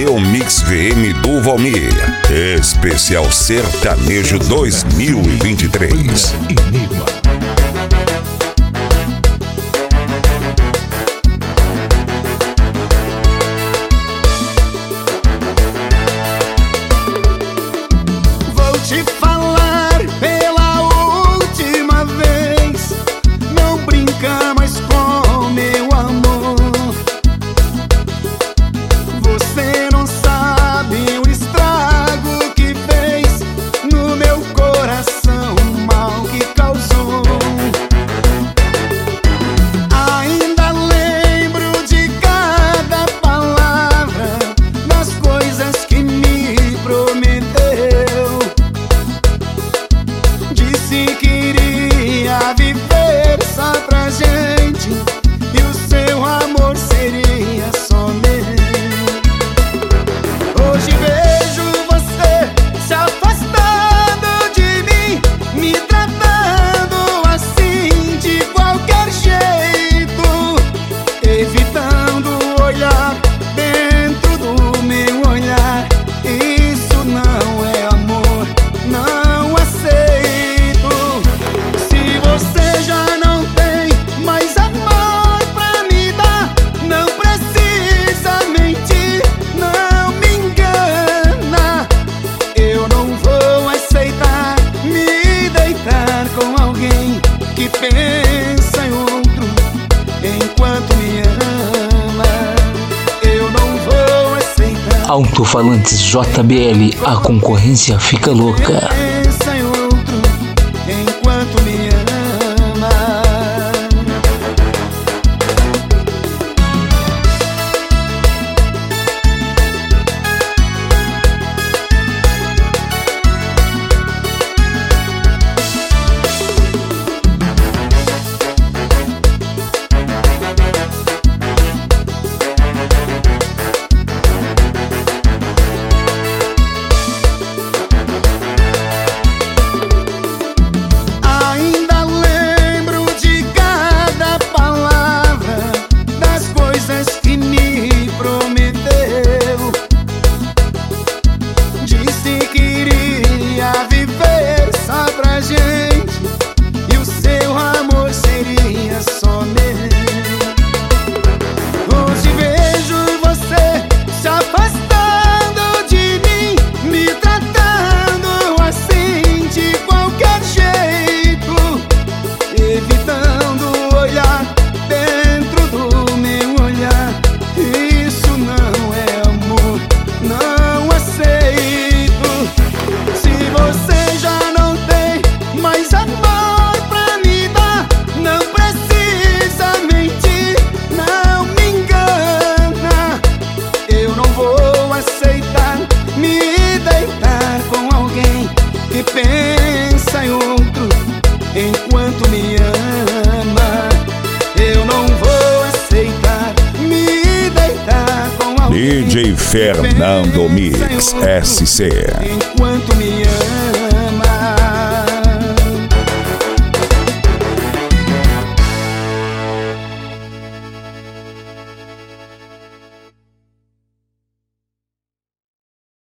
Meu Mix VM do Valmir. Especial Sertanejo 2023. Enigma. Vou te falar pela última vez, não brinca mais com meu amor. Você não sabe o estrago que fez no meu coração, o mal que causou. Ainda lembro de cada palavra, das coisas que me prometeu. Disse que iria viver só pra gente, e o seu amor seria só meu. Hoje vejo você se afastando de mim, me tratando assim de qualquer jeito, evitando olhar dentro do meu olhar. Isso não é amor, não aceito. Se você já não tem mais amor pra me dar, não precisa mentir, não me engana. Eu não vou aceitar me deitar com alguém que pensa em outro enquanto me ama. Eu não vou aceitar. Alto-falantes JBL, a concorrência fica louca. Pensa em outro enquanto me ama. Ainda lembro de cada palavra, das coisas que me prometeu. Disse que iria viver só pra gente, e o seu amor seria só meu. Hoje vejo você se afastando de mim, me tratando assim de qualquer jeito, evitando olhar dentro do meu olhar. Isso não é amor, não aceito. Se você já não tem mais amor pra me dar, não precisa mentir, não me engana. Eu não vou aceitar me deitar com alguém que pensa em outro enquanto me ama. Eu não vou aceitar me deitar com alguém DJ Fernando Mix SC. enquanto me ama.